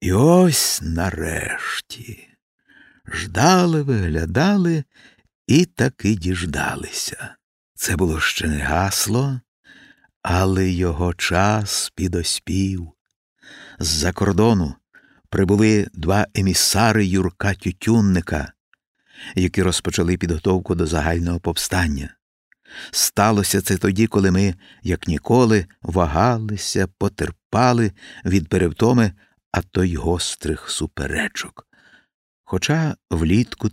І ось нарешті. Ждали, виглядали і таки діждалися. Це було ще не гасло, але його час підоспів. З-за кордону прибули 2 емісари Юрка Тютюнника, які розпочали підготовку до загального повстання. Сталося це тоді, коли ми, як ніколи, вагалися, потерпали від перевтоми, а то й гострих суперечок. Хоча влітку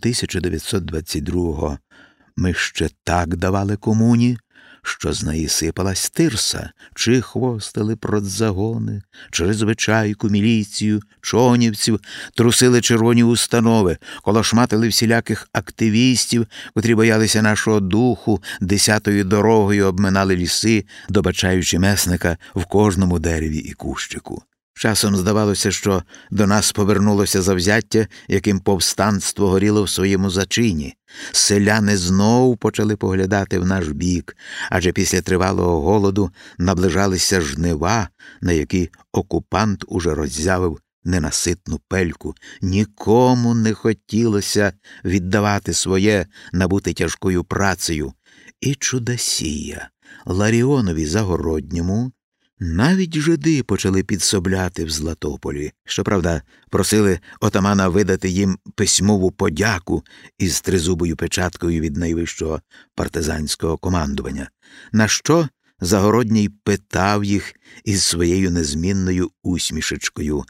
1922-го ми ще так давали комуні, що з неї сипалась тирса, чи хвостили продзагони, через звичайку, міліцію, чонівців, трусили червоні установи, колошматили всіляких активістів, котрі боялися нашого духу, 10-ю дорогою обминали ліси, добачаючи месника в кожному дереві і кущику. Часом здавалося, що до нас повернулося завзяття, яким повстанство горіло в своєму зачині. Селяни знову почали поглядати в наш бік, адже після тривалого голоду наближалися жнива, на які окупант уже роззявив ненаситну пельку. Нікому не хотілося віддавати своє, набуте тяжкою працею. І чудосія Ларіонові Загородньому навіть жиди почали підсобляти в Златополі. Щоправда, просили отамана видати їм письмову подяку із тризубою печаткою від найвищого партизанського командування. На що Загородній питав їх із своєю незмінною усмішечкою: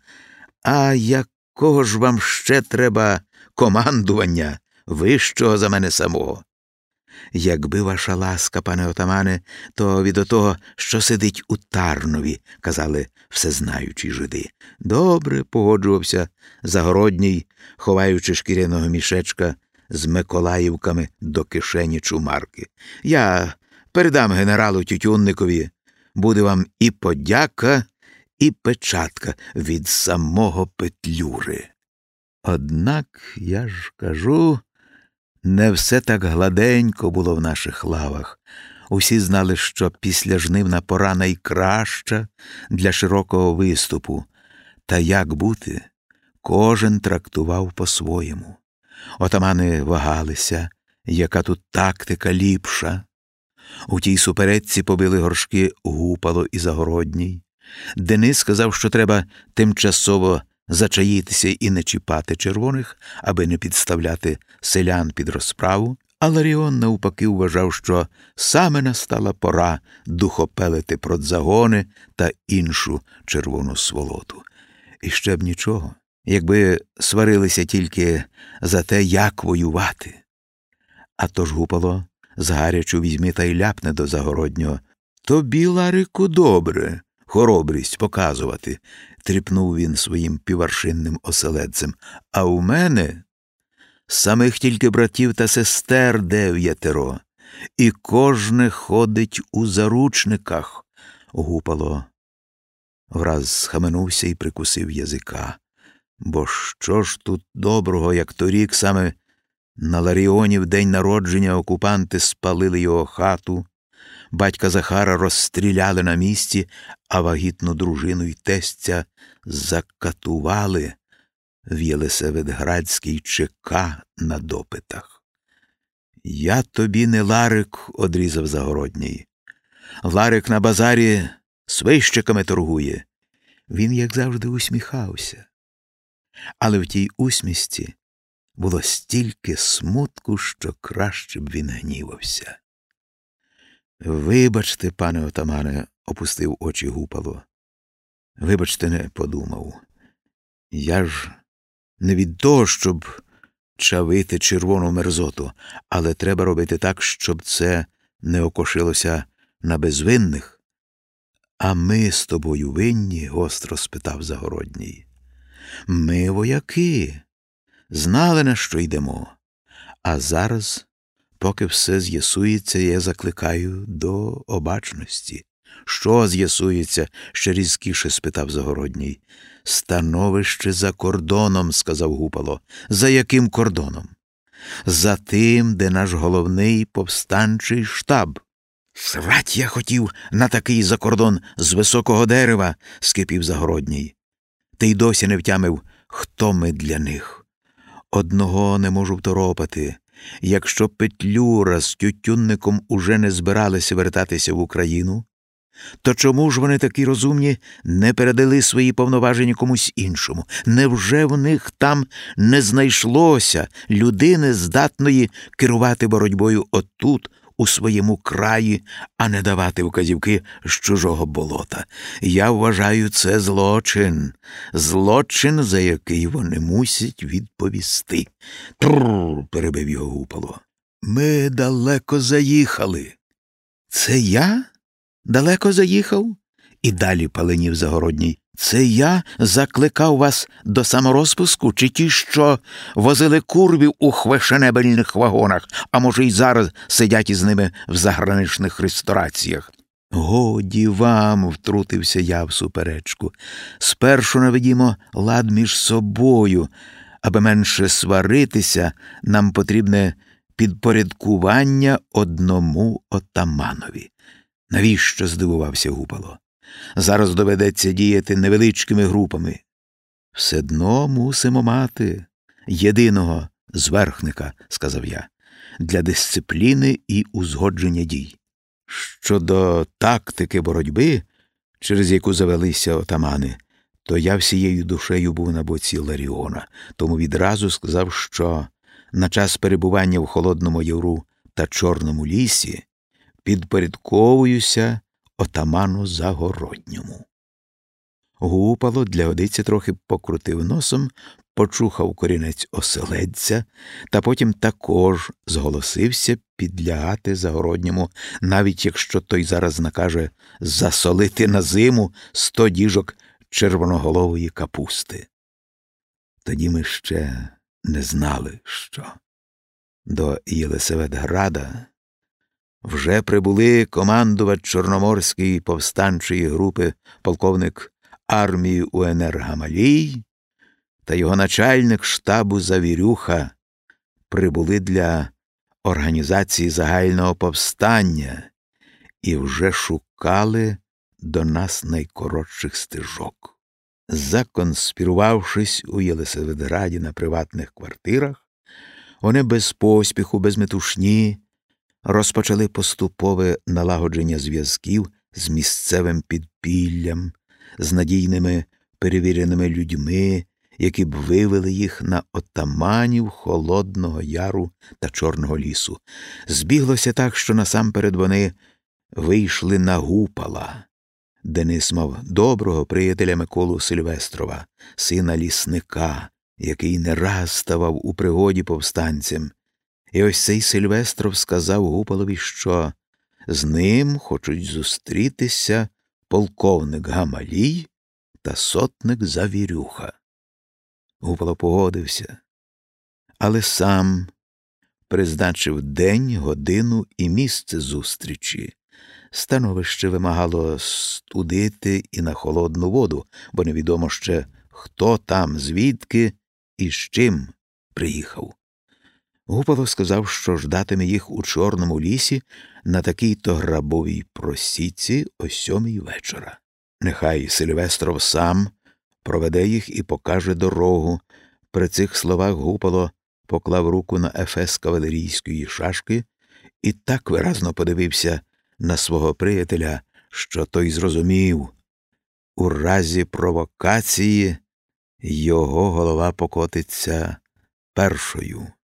«А якого ж вам ще треба командування вищого за мене самого?» «Якби ваша ласка, пане отамане, то від отого, що сидить у Тарнові», – казали всезнаючі жиди. «Добре», – погоджувався Загородній, ховаючи шкіряного мішечка з Миколаївками до кишені чумарки. «Я передам генералу Тютюнникові. Буде вам і подяка, і печатка від самого Петлюри». Однак, я ж кажу, не все так гладенько було в наших лавах. Усі знали, що післяжнивна пора найкраща для широкого виступу. Та як бути, кожен трактував по-своєму. Отамани вагалися, яка тут тактика ліпша. У тій суперечці побили горшки Гупало і Загородній. Денис сказав, що треба тимчасово зачаїтися і не чіпати червоних, аби не підставляти селян під розправу, а Ларіон навпаки вважав, що саме настала пора духопелити продзагони та іншу червону сволоту. І ще б нічого, якби сварилися тільки за те, як воювати. А то ж Гупало згарячу візьми та й ляпне до Загороднього: «Тобі, Ларику, добре хоробрість показувати», – тріпнув він своїм піваршинним оселедцем. «А у мене самих тільки братів та сестер 9, і кожне ходить у заручниках». Гупало враз схаменувся і прикусив язика. Бо що ж тут доброго, як торік саме на Ларіонів день народження окупанти спалили його хату, батька Захара розстріляли на місці, а вагітну дружину й тестя закатували в Єлисаветградській ЧК на допитах. «Я тобі не Ларик», – одрізав Загородній. «Ларик на базарі свищиками торгує». Він, як завжди, усміхався. Але в тій усмішці було стільки смутку, що краще б він гнівався. «Вибачте, пане отамане», – опустив очі Гупало. «Вибачте, не подумав. Я ж не від того, щоб чавити червону мерзоту, але треба робити так, щоб це не окошилося на безвинних». «А ми з тобою винні?» – гостро спитав Загородній. «Ми вояки, знали, на що йдемо. А зараз, поки все з'ясується, я закликаю до обачності». «Що з'ясується?» – ще різкіше спитав Загородній. «Становище за кордоном», – сказав Гупало. «За яким кордоном?» «За тим, де наш головний повстанчий штаб». «Срать я хотів на такий закордон з високого дерева», – скипів Загородній. Та й досі не втямив, хто ми для них. Одного не можу второпати. Якщо Петлюра з Тютюнником уже не збиралися вертатися в Україну, то чому ж вони такі розумні не передали свої повноваження комусь іншому? Невже в них там не знайшлося людини, здатної керувати боротьбою отут, у своєму краї, а не давати вказівки з чужого болота? Я вважаю, це злочин. Злочин, за який вони мусять відповісти. «Трррр!» – перебив його Гупало. «Ми далеко заїхали». «Це я? Далеко заїхав?» І далі паленів Загородній. «Це я закликав вас до саморозпуску, чи ті, що возили курвів у хвешенебельних вагонах, а може й зараз сидять із ними в заграничних рестораціях?» «Годі вам», – втрутився я в суперечку. «Спершу наведімо лад між собою. Аби менше сваритися, нам потрібне підпорядкування одному отаманові». «Навіщо?» – здивувався Гупало. «Зараз доведеться діяти невеличкими групами». «Все одно мусимо мати єдиного зверхника», – сказав я, «для дисципліни і узгодження дій. Щодо тактики боротьби, через яку завелися отамани, то я всією душею був на боці Ларіона, тому відразу сказав, що на час перебування в Холодному Яру та Чорному лісі підпорядковуюся отаману Загородньому». Гупало для годиці трохи покрутив носом, почухав корінець оселедця та потім також зголосився підлягати Загородньому, навіть якщо той зараз накаже засолити на зиму 100 діжок червоноголової капусти. Тоді ми ще не знали, що до Єлисаветграда вже прибули командувач Чорноморської повстанчої групи полковник армії УНР Гамалій та його начальник штабу Завірюха, прибули для організації загального повстання і вже шукали до нас найкоротших стежок. Законспірувавшись у Єлисаветграді на приватних квартирах, вони без поспіху, без метушні розпочали поступове налагодження зв'язків з місцевим підпіллям, з надійними перевіреними людьми, які б вивели їх на отаманів Холодного Яру та Чорного лісу. Збіглося так, що насамперед вони вийшли на Гупала. Денис мав доброго приятеля Миколу Сильвестрова, сина лісника, який не раз ставав у пригоді повстанцям. І ось цей Сильвестров сказав Гупалові, що з ним хочуть зустрітися полковник Гамалій та сотник Завірюха. Гупало погодився, але сам призначив день, годину і місце зустрічі. Становище вимагало студити і на холодну воду, бо невідомо ще, хто там, звідки і з чим приїхав. Гупало сказав, що ждатиме їх у Чорному лісі на такій-то грабовій просіці о 7 вечора. Нехай Сильвестров сам проведе їх і покаже дорогу. При цих словах Гупало поклав руку на ефес кавалерійської шашки і так виразно подивився на свого приятеля, що той зрозумів, у разі провокації його голова покотиться першою.